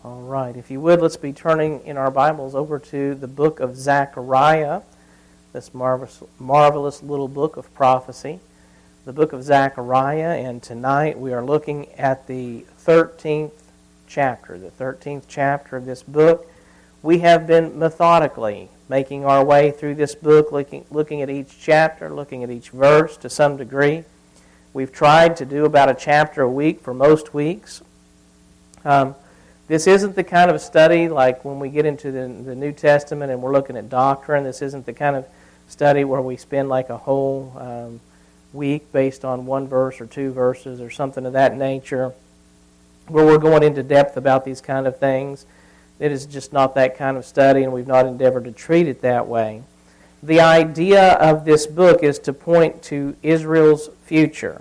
All right, if you would, let's be turning in our Bibles over to the book of Zechariah, this marvelous little book of prophecy, the book of Zechariah, and tonight we are looking at the 13th chapter of this book. We have been methodically making our way through this book, looking at each chapter, looking at each verse to some degree. We've tried to do about a chapter a week for most weeks. This isn't the kind of study like when we get into the New Testament and we're looking at doctrine. This isn't the kind of study where we spend like a whole week based on one verse or two verses or something of that nature, where we're going into depth about these kind of things. It is just not that kind of study, and we've not endeavored to treat it that way. The idea of this book is to point to Israel's future.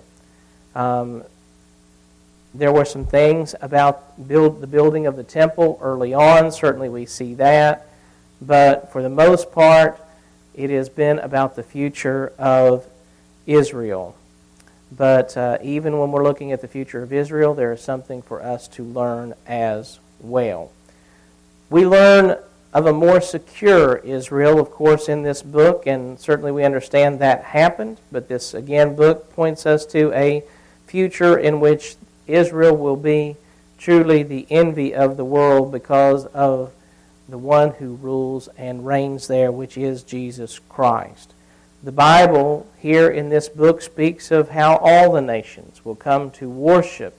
There were some things about the building of the temple early on. Certainly we see that. But for the most part, it has been about the future of Israel. But even when we're looking at the future of Israel, there is something for us to learn as well. We learn of a more secure Israel, of course, in this book, and certainly we understand that happened. But this, again, book points us to a future in which Israel will be truly the envy of the world because of the one who rules and reigns there, which is Jesus Christ. The Bible here in this book speaks of how all the nations will come to worship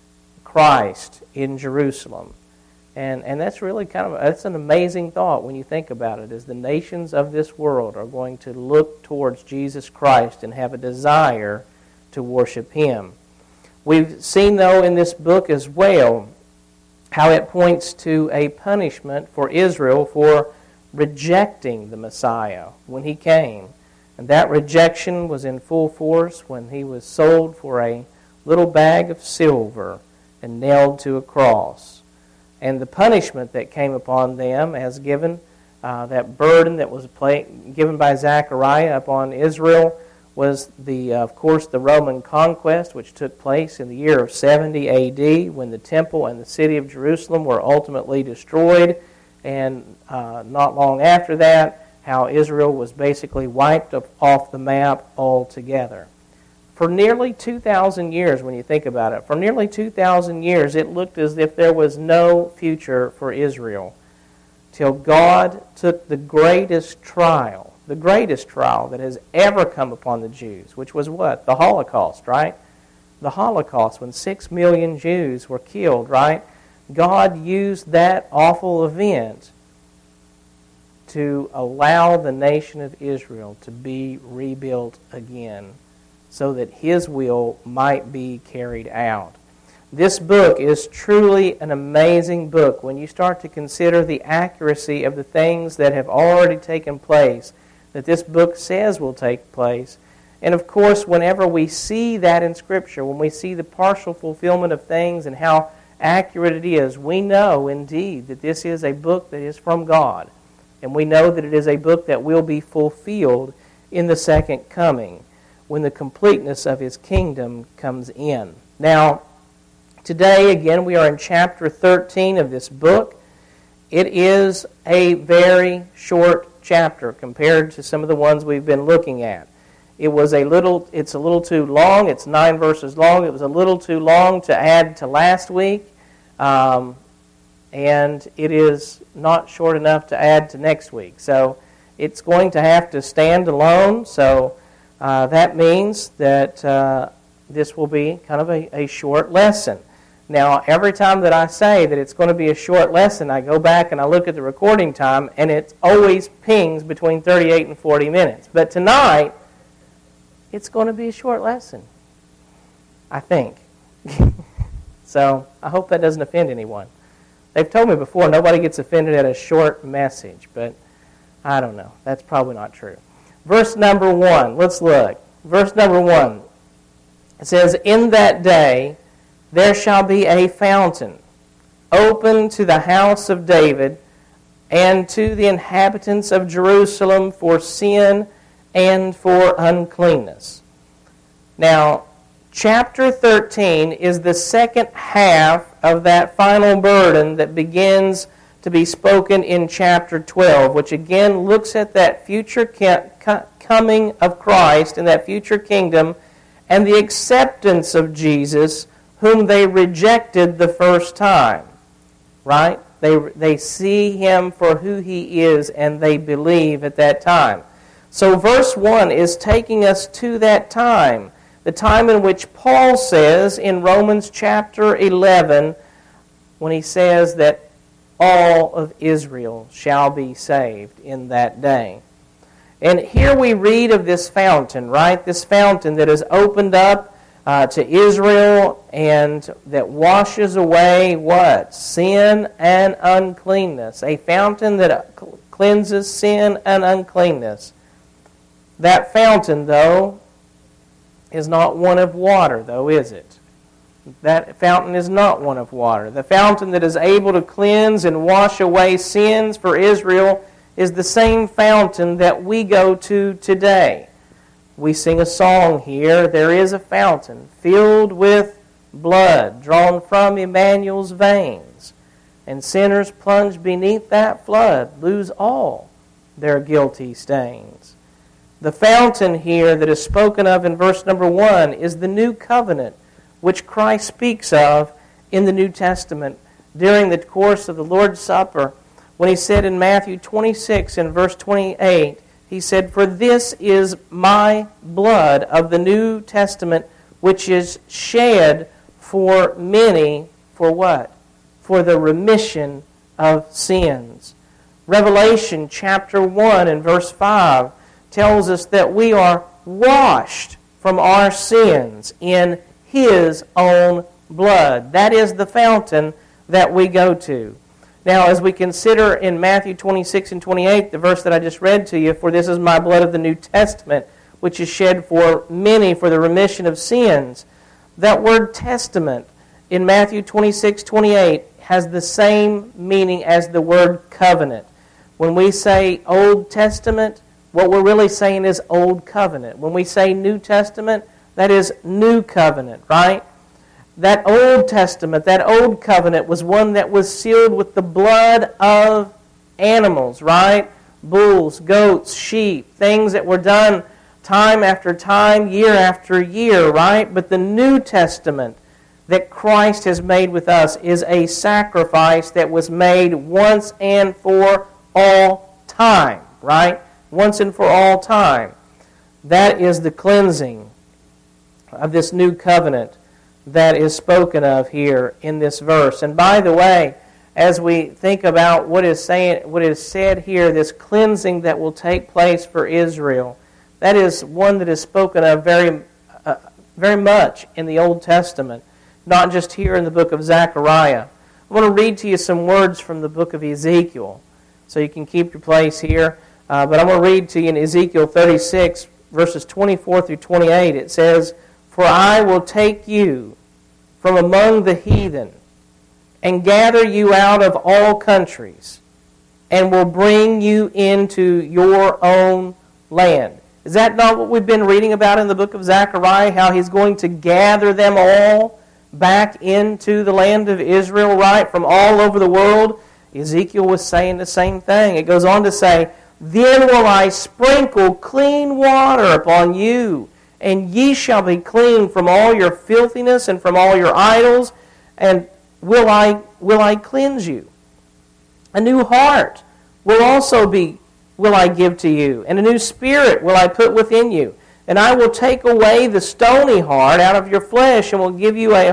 Christ in Jerusalem. And that's really that's an amazing thought when you think about it, as the nations of this world are going to look towards Jesus Christ and have a desire to worship Him. We've seen, though, in this book as well, how it points to a punishment for Israel for rejecting the Messiah when He came. And that rejection was in full force when He was sold for a little bag of silver and nailed to a cross. And the punishment that came upon them as given, that burden that was given by Zechariah upon Israel, was of course the Roman conquest, which took place in the year of 70 A.D. when the temple and the city of Jerusalem were ultimately destroyed, and not long after that, how Israel was basically wiped off the map altogether. For nearly 2,000 years, when you think about it, for nearly 2,000 years it looked as if there was no future for Israel, till God took the greatest trial that has ever come upon the Jews, which was what? The Holocaust, right? The Holocaust, when 6 million Jews were killed, right? God used that awful event to allow the nation of Israel to be rebuilt again so that His will might be carried out. This book is truly an amazing book when you start to consider the accuracy of the things that have already taken place, that this book says will take place. And of course, whenever we see that in Scripture, when we see the partial fulfillment of things and how accurate it is, we know indeed that this is a book that is from God. And we know that it is a book that will be fulfilled in the second coming, when the completeness of His kingdom comes in. Now, today, again, we are in chapter 13 of this book. It is a very short chapter compared to some of the ones we've been looking at. It's a little too long. It's 9 verses long. It was a little too long to add to last week. And it is not short enough to add to next week. So it's going to have to stand alone. So that means that this will be kind of a short lesson. Now, every time that I say that it's going to be a short lesson, I go back and I look at the recording time, and it always pings between 38 and 40 minutes. But tonight, it's going to be a short lesson, I think. So, I hope that doesn't offend anyone. They've told me before nobody gets offended at a short message, but I don't know. That's probably not true. Verse number 1, let's look. Verse number 1, it says, "In that day there shall be a fountain open to the house of David and to the inhabitants of Jerusalem for sin and for uncleanness." Now, chapter 13 is the second half of that final burden that begins to be spoken in chapter 12, which again looks at that future coming of Christ and that future kingdom and the acceptance of Jesus, whom they rejected the first time. Right? They see Him for who He is and they believe at that time. So verse 1 is taking us to that time, the time in which Paul says in Romans chapter 11, when he says that all of Israel shall be saved in that day. And here we read of this fountain, right? This fountain that is opened up to Israel and that washes away what? Sin and uncleanness. A fountain that cleanses sin and uncleanness. That fountain, though, is not one of water, though, is it? That fountain is not one of water. The fountain that is able to cleanse and wash away sins for Israel is the same fountain that we go to today. We sing a song here, there is a fountain filled with blood drawn from Emmanuel's veins, and sinners plunged beneath that flood lose all their guilty stains. The fountain here that is spoken of in verse number 1 is the new covenant which Christ speaks of in the New Testament during the course of the Lord's Supper, when He said in Matthew 26 and verse 28, He said, "For this is my blood of the New Testament, which is shed for many," for what? For the remission of sins. Revelation chapter 1 and verse 5 tells us that we are washed from our sins in His own blood. That is the fountain that we go to. Now, as we consider in Matthew 26 and 28, the verse that I just read to you, "For this is my blood of the New Testament, which is shed for many for the remission of sins," that word testament in Matthew 26, 28 has the same meaning as the word covenant. When we say Old Testament, what we're really saying is Old Covenant. When we say New Testament, that is New Covenant, right? That Old Testament, that Old Covenant was one that was sealed with the blood of animals, right? Bulls, goats, sheep, things that were done time after time, year after year, right? But the New Testament that Christ has made with us is a sacrifice that was made once and for all time, right? Once and for all time. That is the cleansing of this new covenant that is spoken of here in this verse. And by the way, as we think about what is said here, this cleansing that will take place for Israel, that is one that is spoken of very much in the Old Testament, not just here in the book of Zechariah. I want to read to you some words from the book of Ezekiel, so you can keep your place here. But I'm going to read to you in Ezekiel 36, verses 24 through 28. It says, "For I will take you from among the heathen, and gather you out of all countries, and will bring you into your own land." Is that not what we've been reading about in the book of Zechariah? How He's going to gather them all back into the land of Israel, right? From all over the world. Ezekiel was saying the same thing. It goes on to say, "Then will I sprinkle clean water upon you, and ye shall be clean from all your filthiness and from all your idols, and will I cleanse you. A new heart will I give to you, and a new spirit will I put within you. And I will take away the stony heart out of your flesh, and will give you an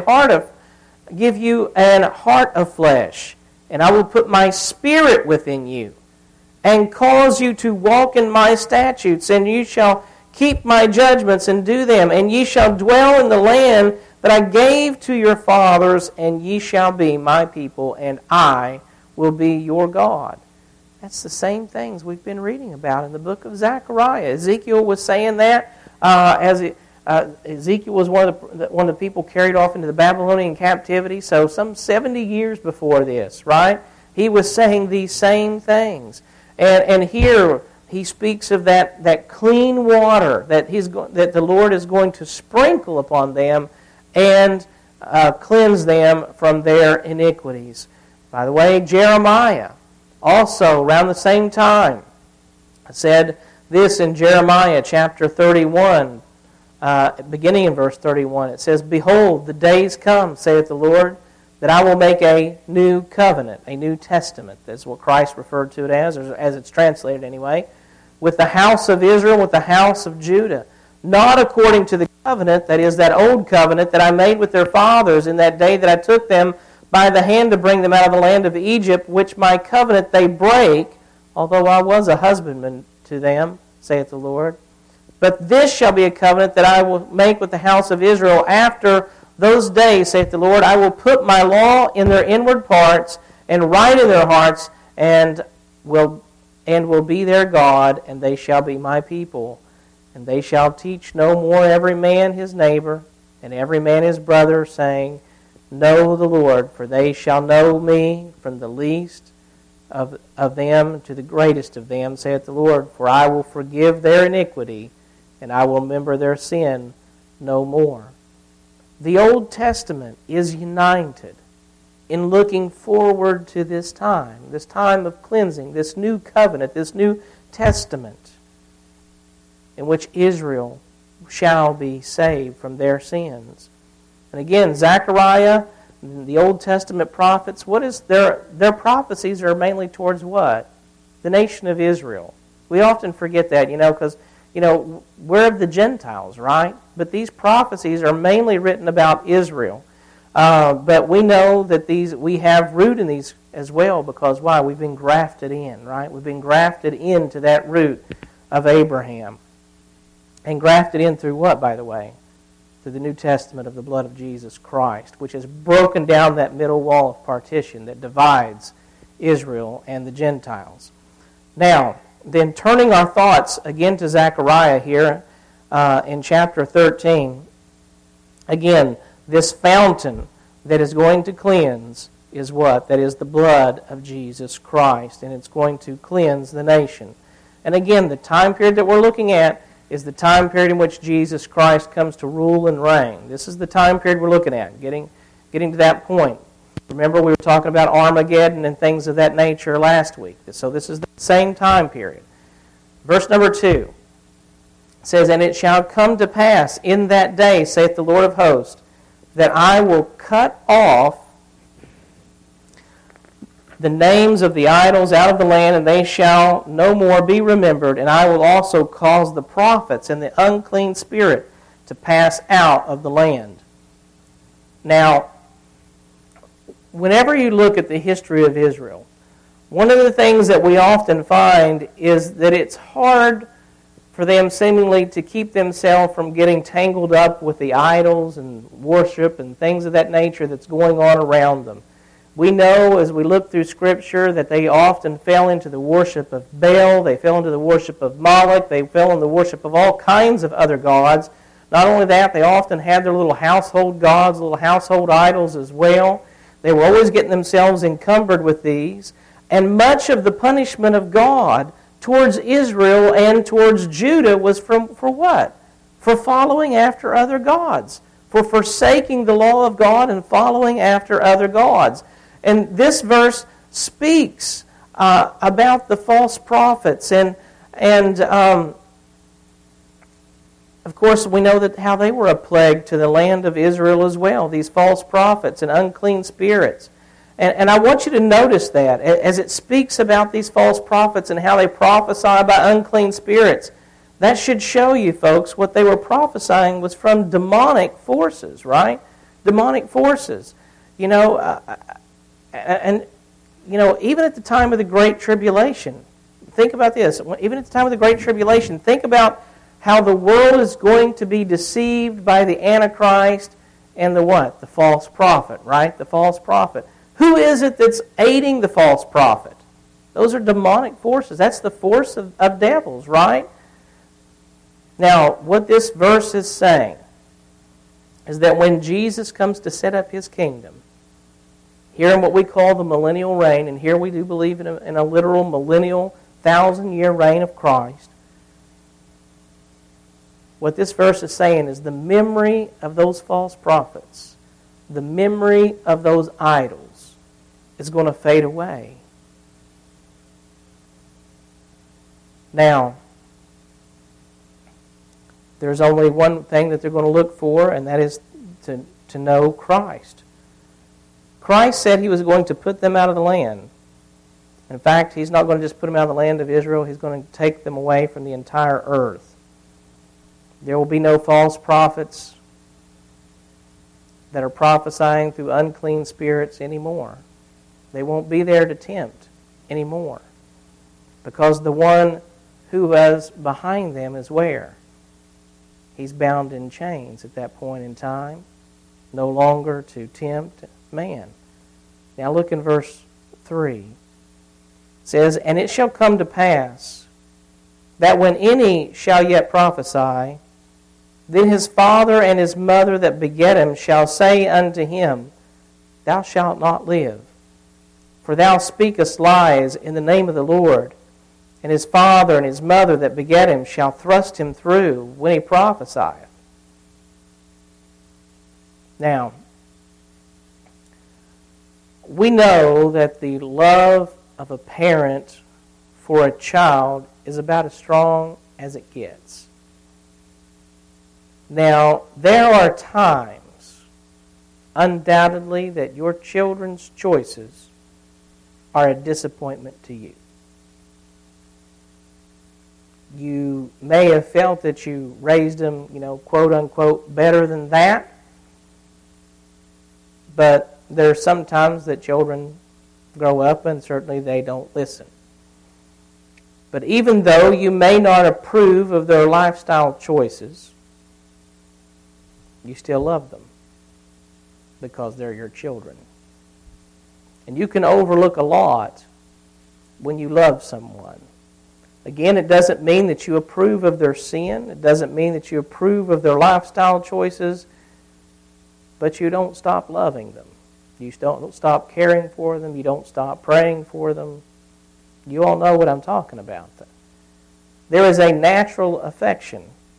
heart of flesh. And I will put my spirit within you, and cause you to walk in my statutes, and you shall keep my judgments and do them, and ye shall dwell in the land that I gave to your fathers, and ye shall be my people, and I will be your God." That's the same things we've been reading about in the book of Zechariah. Ezekiel was saying that Ezekiel was one of the people carried off into the Babylonian captivity, so some 70 years before this, right? He was saying these same things. And here he speaks of that clean water that the Lord is going to sprinkle upon them, and cleanse them from their iniquities. By the way, Jeremiah, also around the same time, said this in Jeremiah chapter 31, beginning in verse 31. It says, "Behold, the days come, saith the Lord, that I will make a new covenant," a New Testament. That's what Christ referred to it as it's translated anyway, "with the house of Israel, with the house of Judah, not according to the covenant," that is, that old covenant that I made with their fathers in that day that I took them by the hand to bring them out of the land of Egypt, which my covenant they break, although I was a husbandman to them, saith the Lord. "But this shall be a covenant that I will make with the house of Israel after those days, saith the Lord. I will put my law in their inward parts, and write in their hearts, and will be their God, and they shall be my people. And they shall teach no more every man his neighbor, and every man his brother, saying, Know the Lord, for they shall know me from the least of them to the greatest of them, saith the Lord. For I will forgive their iniquity, and I will remember their sin no more." The Old Testament is united in looking forward to this time of cleansing, this new covenant, this new testament, in which Israel shall be saved from their sins. And again, Zechariah, the Old Testament prophets, what is their prophecies are mainly towards what? The nation of Israel. We often forget that, because we're of the Gentiles, right? But these prophecies are mainly written about Israel. But we know that we have root in these as well, because why? We've been grafted in, right? We've been grafted into that root of Abraham. And grafted in through what, by the way? Through the New Testament of the blood of Jesus Christ, which has broken down that middle wall of partition that divides Israel and the Gentiles. Now, then turning our thoughts again to Zechariah here in chapter 13, again, this fountain that is going to cleanse is what? That is the blood of Jesus Christ, and it's going to cleanse the nation. And again, the time period that we're looking at is the time period in which Jesus Christ comes to rule and reign. This is the time period we're looking at, getting to that point. Remember, we were talking about Armageddon and things of that nature last week. So this is the same time period. Verse number 2 says, "And it shall come to pass in that day, saith the Lord of hosts, that I will cut off the names of the idols out of the land, and they shall no more be remembered. And I will also cause the prophets and the unclean spirit to pass out of the land." Now, whenever you look at the history of Israel, one of the things that we often find is that it's hard for them seemingly to keep themselves from getting tangled up with the idols and worship and things of that nature that's going on around them. We know as we look through Scripture that they often fell into the worship of Baal, they fell into the worship of Moloch, they fell into the worship of all kinds of other gods. Not only that, they often had their little household gods, little household idols as well. They were always getting themselves encumbered with these. And much of the punishment of God towards Israel and towards Judah was for what? For following after other gods, for forsaking the law of God and following after other gods. And this verse speaks about the false prophets, and of course we know that how they were a plague to the land of Israel as well. These false prophets and unclean spirits, and I want you to notice that as it speaks about these false prophets and how they prophesy about unclean spirits. That should show you, folks, what they were prophesying was from demonic forces, right? Demonic forces, And, even at the time of the Great Tribulation, think about this. Even at the time of the Great Tribulation, think about how the world is going to be deceived by the Antichrist and the what? The false prophet, right? The false prophet. Who is it that's aiding the false prophet? Those are demonic forces. That's the force of devils, right? Now, what this verse is saying is that when Jesus comes to set up His kingdom, here in what we call the millennial reign, and here we do believe in a literal millennial, 1,000-year reign of Christ, what this verse is saying is the memory of those false prophets the memory of those idols is going to fade away. Now, there's only one thing that they're going to look for, and that is to know Christ. Christ said He was going to put them out of the land. In fact, He's not going to just put them out of the land of Israel. He's going to take them away from the entire earth. There will be no false prophets that are prophesying through unclean spirits anymore. They won't be there to tempt anymore. Because the one who was behind them is where? He's bound in chains at that point in time, no longer to tempt man. Now look in verse 3. It says, "And it shall come to pass that when any shall yet prophesy, then his father and his mother that beget him shall say unto him, Thou shalt not live, for thou speakest lies in the name of the Lord. And his father and his mother that beget him shall thrust him through when he prophesieth." Now, we know that the love of a parent for a child is about as strong as it gets. Now, there are times, undoubtedly, that your children's choices are a disappointment to you. You may have felt that you raised them, quote unquote, better than that. But there are some times that children grow up and certainly they don't listen. But even though you may not approve of their lifestyle choices, you still love them because they're your children. And you can overlook a lot when you love someone. Again, it doesn't mean that you approve of their sin. It doesn't mean that you approve of their lifestyle choices. But you don't stop loving them. You don't stop caring for them. You don't stop praying for them. You all know what I'm talking about. There is a natural affection.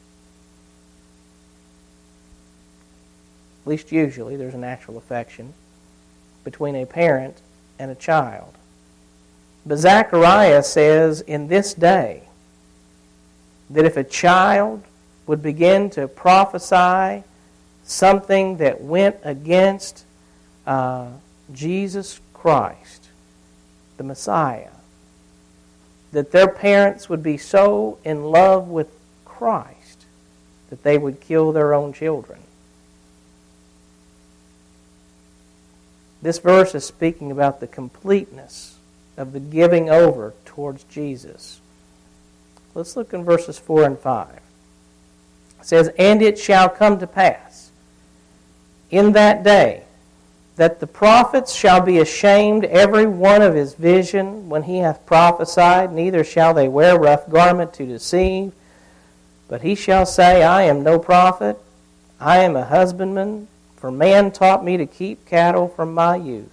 At least usually there's a natural affection between a parent and a child. But Zechariah says in this day that if a child would begin to prophesy something that went against Jesus Christ, the Messiah, that their parents would be so in love with Christ that they would kill their own children. This verse is speaking about the completeness of the giving over towards Jesus. Let's look in verses 4 and 5. It says, "And it shall come to pass in that day that the prophets shall be ashamed every one of his vision when he hath prophesied, neither shall they wear rough garment to deceive. But he shall say, I am no prophet, I am a husbandman, for man taught me to keep cattle from my youth."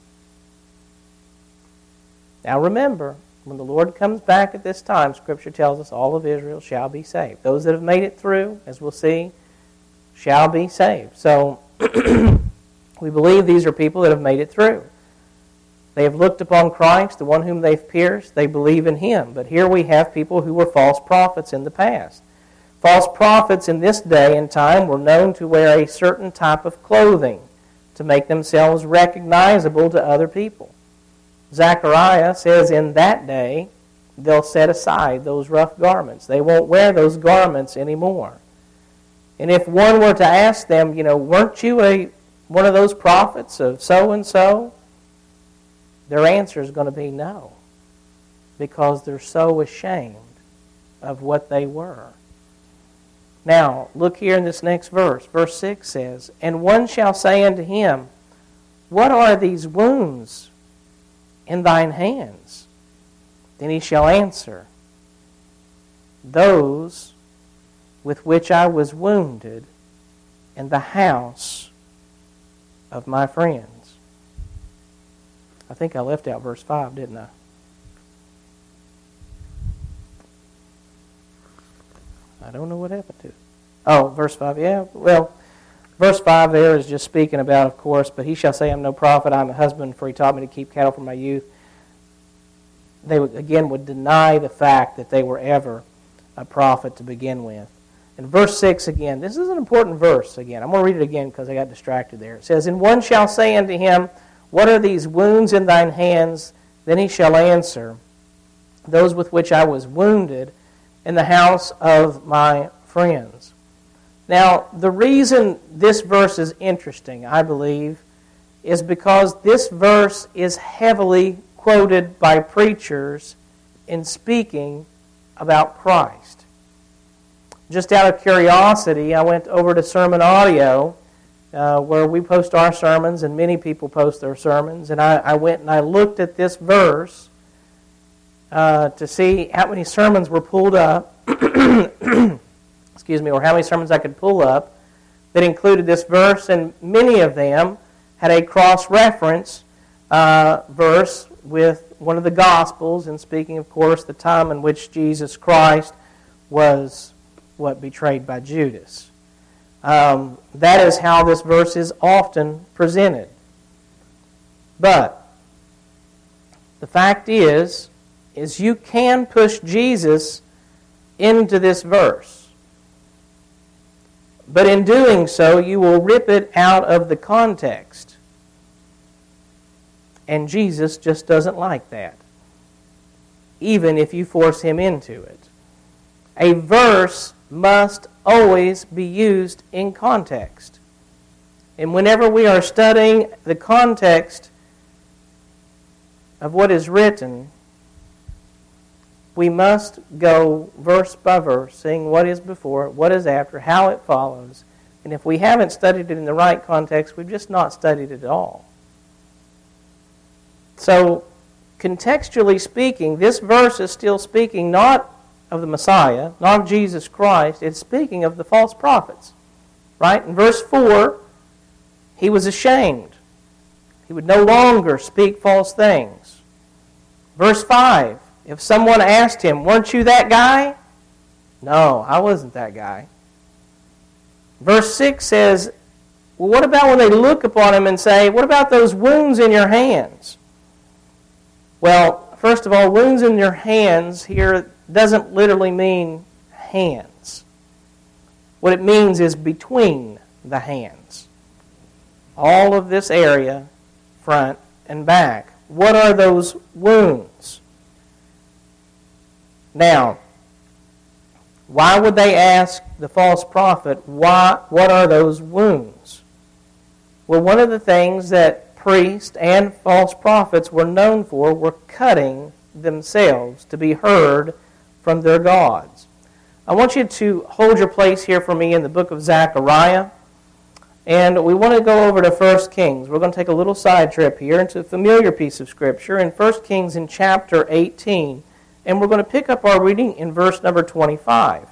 Now remember, when the Lord comes back at this time, Scripture tells us all of Israel shall be saved. Those that have made it through, as we'll see, shall be saved. So, we believe these are people that have made it through. They have looked upon Christ, the one whom they've pierced. They believe in Him. But here we have people who were false prophets in the past. False prophets in this day and time were known to wear a certain type of clothing to make themselves recognizable to other people. Zechariah says in that day they'll set aside those rough garments. They won't wear those garments anymore. And if one were to ask them, weren't you one of those prophets of so-and-so? Their answer is going to be no, because they're so ashamed of what they were. Now, look here in this next verse. Verse 6 says, "And one shall say unto him, What are these wounds in thine hands? Then he shall answer, Those with which I was wounded in the house of my friends." I think I left out verse 5, didn't I? I don't know what happened to it. Oh, verse 5, yeah. Well, Verse 5 there is just speaking about, of course, but he shall say, I'm no prophet, I'm a husband, for he taught me to keep cattle from my youth. They would deny the fact that they were ever a prophet to begin with. In verse 6 again, this is an important verse again. I'm going to read it again because I got distracted there. It says, And one shall say unto him, What are these wounds in thine hands? Then he shall answer, Those with which I was wounded in the house of my friends. Now, the reason this verse is interesting, I believe, is because this verse is heavily quoted by preachers in speaking about Christ. Just out of curiosity, I went over to Sermon Audio, where we post our sermons, and many people post their sermons, and I went and I looked at this verse to see how many sermons were pulled up, or how many sermons I could pull up that included this verse, and many of them had a cross-reference verse with one of the Gospels, and speaking, of course, the time in which Jesus Christ was betrayed by Judas. That is how this verse is often presented. But the fact is you can push Jesus into this verse. But in doing so, you will rip it out of the context. And Jesus just doesn't like that, even if you force him into it. A verse must always be used in context. And whenever we are studying the context of what is written, we must go verse by verse, seeing what is before it, what is after, how it follows. And if we haven't studied it in the right context, we've just not studied it at all. So, contextually speaking, this verse is still speaking not of the Messiah, not of Jesus Christ. It's speaking of the false prophets. Right? In verse 4, he was ashamed. He would no longer speak false things. Verse 5, if someone asked him, weren't you that guy? No, I wasn't that guy. Verse 6 says, well, what about when they look upon him and say, what about those wounds in your hands? Well, first of all, wounds in your hands here doesn't literally mean hands. What it means is between the hands. All of this area, front and back. What are those wounds? Now, why would they ask the false prophet, what are those wounds? Well, one of the things that priests and false prophets were known for were cutting themselves to be heard from their gods. I want you to hold your place here for me in the book of Zechariah. And we want to go over to 1 Kings. We're going to take a little side trip here into a familiar piece of Scripture in 1 Kings in chapter 18. And we're going to pick up our reading in verse number 25.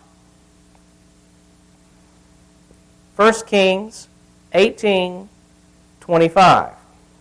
1 Kings 18:25.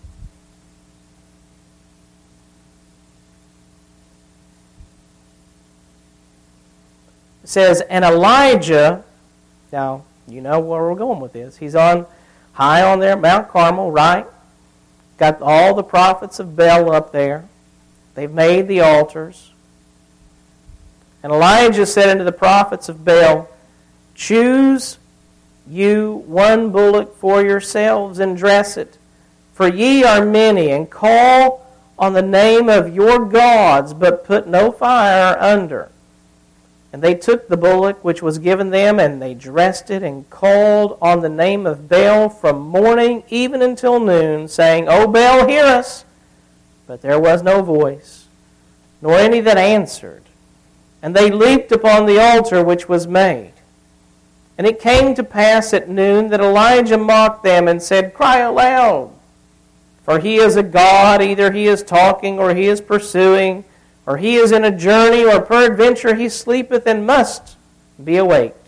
It says, and Elijah, now you know where we're going with this. He's high on there, Mount Carmel, right? Got all the prophets of Baal up there. They've made the altars. And Elijah said unto the prophets of Baal, choose you one bullock for yourselves and dress it. For ye are many, and call on the name of your gods, but put no fire under. And they took the bullock which was given them, and they dressed it, and called on the name of Baal from morning even until noon, saying, O Baal, hear us. But there was no voice, nor any that answered. And they leaped upon the altar which was made. And it came to pass at noon that Elijah mocked them and said, cry aloud, for he is a god, either he is talking or he is pursuing, or he is in a journey, or peradventure he sleepeth and must be awaked.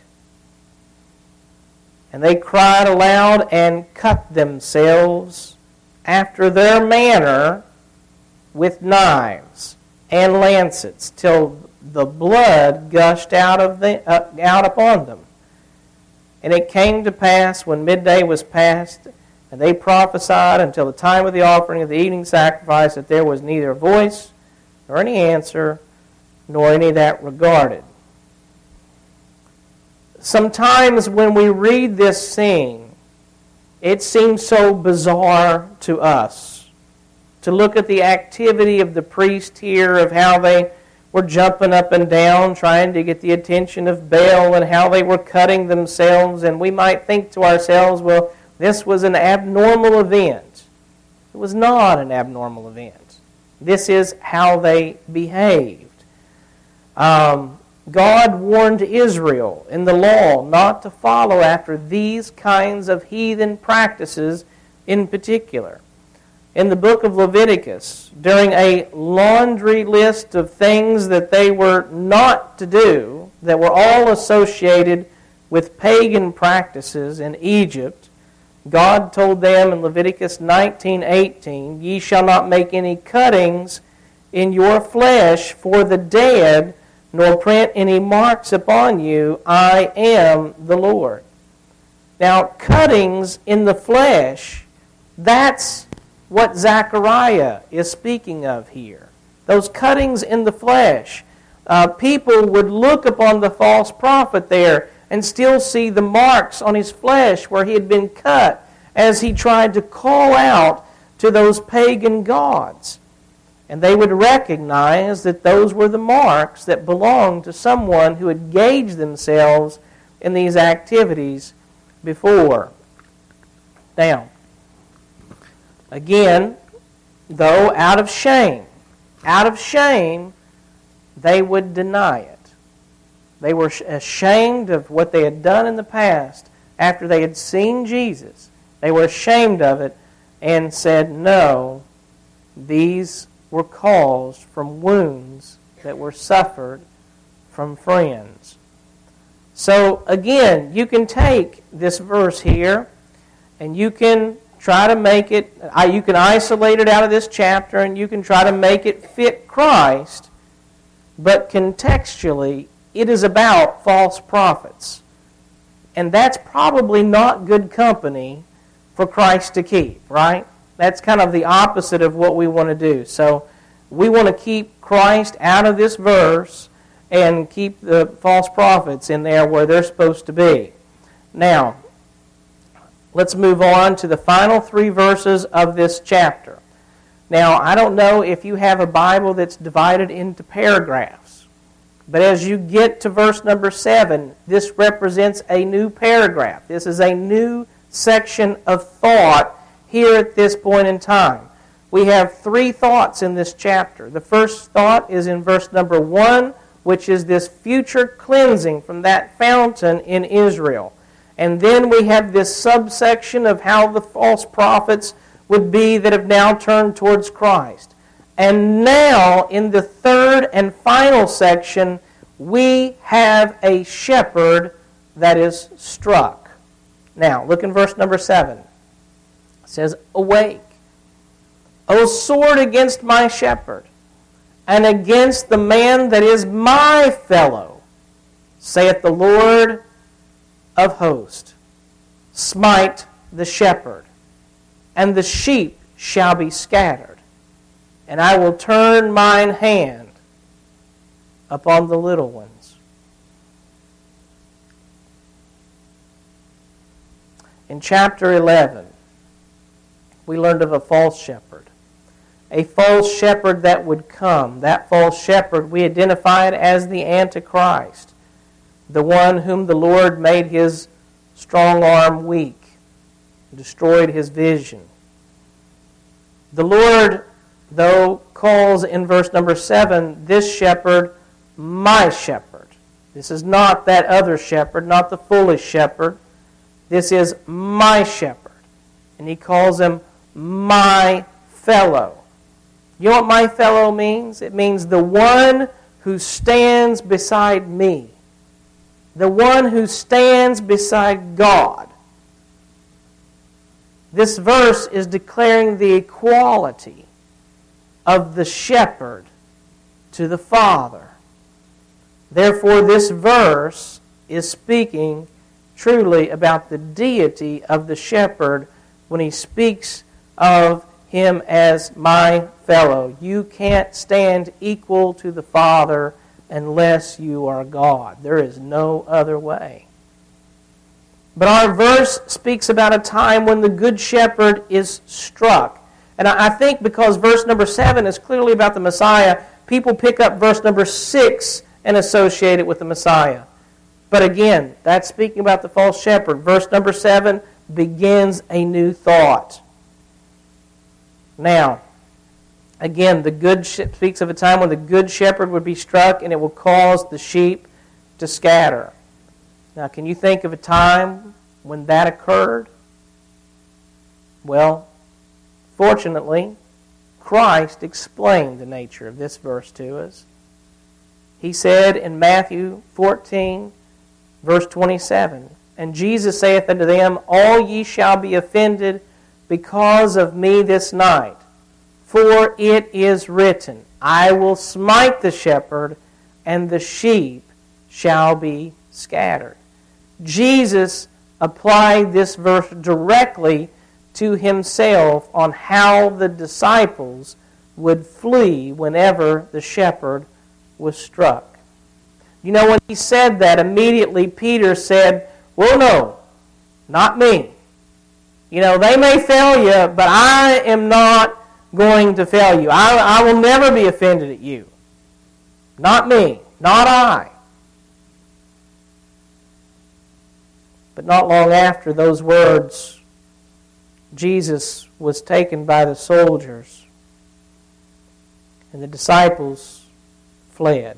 And they cried aloud and cut themselves after their manner with knives and lancets, till the blood gushed out upon them. And it came to pass when midday was past, and they prophesied until the time of the offering of the evening sacrifice, that there was neither a voice, nor any answer, nor any that regarded. Sometimes when we read this scene, it seems so bizarre to us to look at the activity of the priest here, of how they were jumping up and down trying to get the attention of Baal, and how they were cutting themselves. And we might think to ourselves, well, this was an abnormal event. It was not an abnormal event. This is how they behaved. God warned Israel in the law not to follow after these kinds of heathen practices in particular. In the book of Leviticus, during a laundry list of things that they were not to do, that were all associated with pagan practices in Egypt, God told them in Leviticus 19:18, "Ye shall not make any cuttings in your flesh for the dead, nor print any marks upon you. I am the Lord." Now, cuttings in the flesh, that's what Zechariah is speaking of here. Those cuttings in the flesh. People would look upon the false prophet there and still see the marks on his flesh where he had been cut as he tried to call out to those pagan gods. And they would recognize that those were the marks that belonged to someone who had engaged themselves in these activities before. Now, again, though, out of shame, they would deny it. They were ashamed of what they had done in the past after they had seen Jesus. They were ashamed of it and said, no, these were caused from wounds that were suffered from friends. So again, you can take this verse here and you can try to make it, you can isolate it out of this chapter and you can try to make it fit Christ, but contextually it is about false prophets. And that's probably not good company for Christ to keep, right? That's kind of the opposite of what we want to do. So we want to keep Christ out of this verse and keep the false prophets in there where they're supposed to be. Now, let's move on to the final 3 verses of this chapter. Now, I don't know if you have a Bible that's divided into paragraphs, but as you get to verse number 7, this represents a new paragraph. This is a new section of thought here at this point in time. We have 3 thoughts in this chapter. The first thought is in verse number 1, which is this future cleansing from that fountain in Israel. And then we have this subsection of how the false prophets would be that have now turned towards Christ. And now, in the third and final section, we have a shepherd that is struck. Now, look in verse number 7. It says, "Awake, O sword, against my shepherd, and against the man that is my fellow, saith the Lord of hosts. Smite the shepherd, and the sheep shall be scattered, and I will turn mine hand upon the little ones." In chapter 11, we learned of a false shepherd. A false shepherd that would come. That false shepherd we identified as the Antichrist, the one whom the Lord made his strong arm weak, destroyed his vision. The Lord, though, calls in verse number 7, this shepherd, my shepherd. This is not that other shepherd, not the foolish shepherd. This is my shepherd. And he calls him my fellow. You know what my fellow means? It means the one who stands beside me. The one who stands beside God. This verse is declaring the equality of the shepherd to the Father. Therefore, this verse is speaking truly about the deity of the shepherd when he speaks of him as my fellow. You can't stand equal to the Father unless you are God. There is no other way. But our verse speaks about a time when the Good Shepherd is struck. And I think because verse number 7 is clearly about the Messiah, people pick up verse number 6 and associate it with the Messiah. But again, that's speaking about the false shepherd. Verse number 7 begins a new thought. Now, again, speaks of a time when the Good Shepherd would be struck and it will cause the sheep to scatter. Now, can you think of a time when that occurred? Well, fortunately, Christ explained the nature of this verse to us. He said in Matthew 14, verse 27, "And Jesus saith unto them, All ye shall be offended because of me this night. For it is written, I will smite the shepherd, and the sheep shall be scattered." Jesus applied this verse directly to himself on how the disciples would flee whenever the shepherd was struck. You know, when he said that, immediately Peter said, "Well, no, not me. You know, they may fail you, but I am not going to fail you. I will never be offended at you. Not me, not I." But not long after those words, Jesus was taken by the soldiers, and the disciples fled.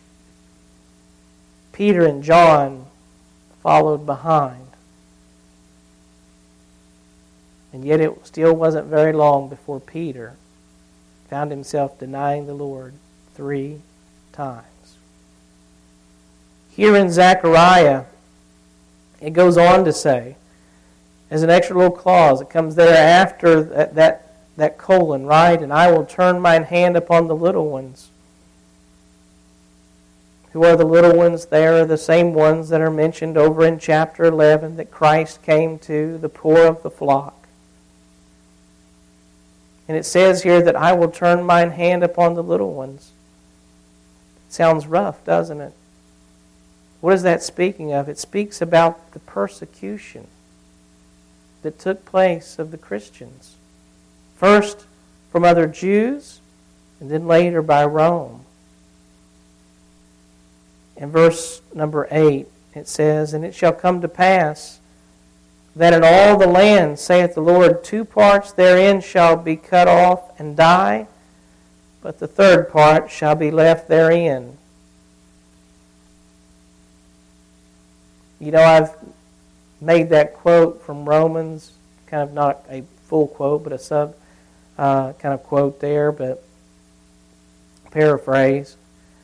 Peter and John followed behind. And yet it still wasn't very long before Peter found himself denying the Lord 3 times. Here in Zechariah, it goes on to say, as an extra little clause, it comes there after that colon, right? "And I will turn mine hand upon the little ones." Who are the little ones? They are the same ones that are mentioned over in chapter 11 that Christ came to, the poor of the flock. And it says here that I will turn mine hand upon the little ones. It sounds rough, doesn't it? What is that speaking of? It speaks about the persecution that took place of the Christians. First from other Jews, and then later by Rome. In verse number 8, it says, "And it shall come to pass that in all the land, saith the Lord, 2 parts therein shall be cut off and die, but the 3rd part shall be left therein." You know, I've made that quote from Romans, kind of not a full quote, but a sub kind of quote there, but paraphrase,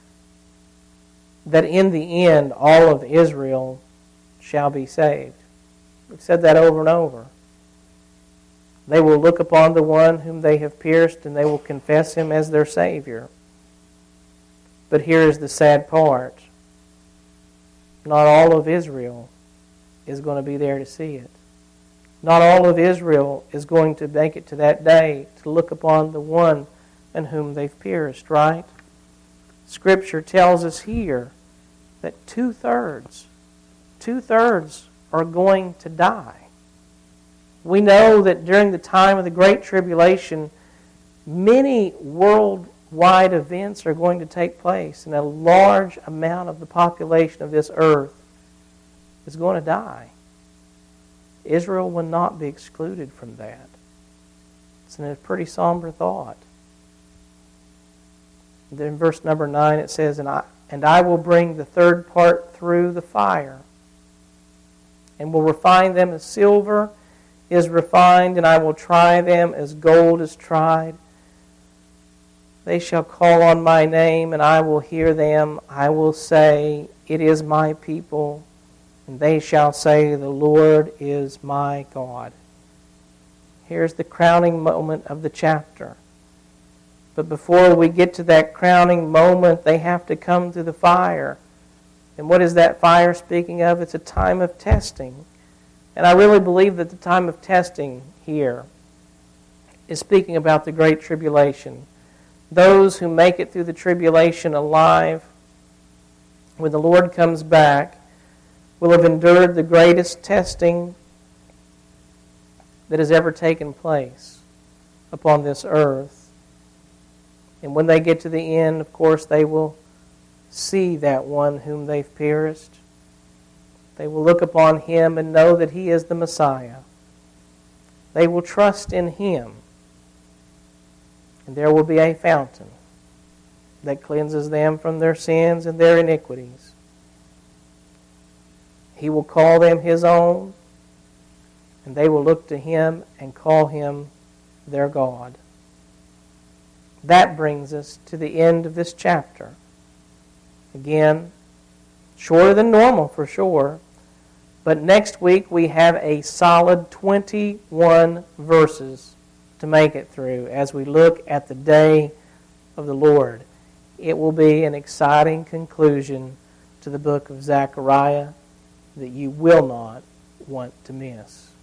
that in the end all of Israel shall be saved. We've said that over and over. They will look upon the one whom they have pierced, and they will confess him as their Savior. But here is the sad part. Not all of Israel is going to be there to see it. Not all of Israel is going to make it to that day to look upon the one in whom they've pierced, right? Scripture tells us here that 2/3 are going to die. We know that during the time of the Great Tribulation, many worldwide events are going to take place, and a large amount of the population of this earth is going to die. Israel will not be excluded from that. It's a pretty somber thought. Then in verse number 9 it says, And I will bring the 3rd part through the fire, and will refine them as silver is refined, and I will try them as gold is tried. They shall call on my name, and I will hear them. I will say, It is my people. And they shall say, The Lord is my God. Here's the crowning moment of the chapter. But before we get to that crowning moment, they have to come through the fire. And what is that fire speaking of? It's a time of testing. And I really believe that the time of testing here is speaking about the Great Tribulation. Those who make it through the tribulation alive, when the Lord comes back, will have endured the greatest testing that has ever taken place upon this earth. And when they get to the end, of course, they will see that one whom they've pierced. They will look upon Him and know that He is the Messiah. They will trust in Him. And there will be a fountain that cleanses them from their sins and their iniquities. He will call them His own, and they will look to Him and call Him their God. That brings us to the end of this chapter. Again, shorter than normal for sure, but next week we have a solid 21 verses to make it through as we look at the day of the Lord. It will be an exciting conclusion to the book of Zechariah that you will not want to miss.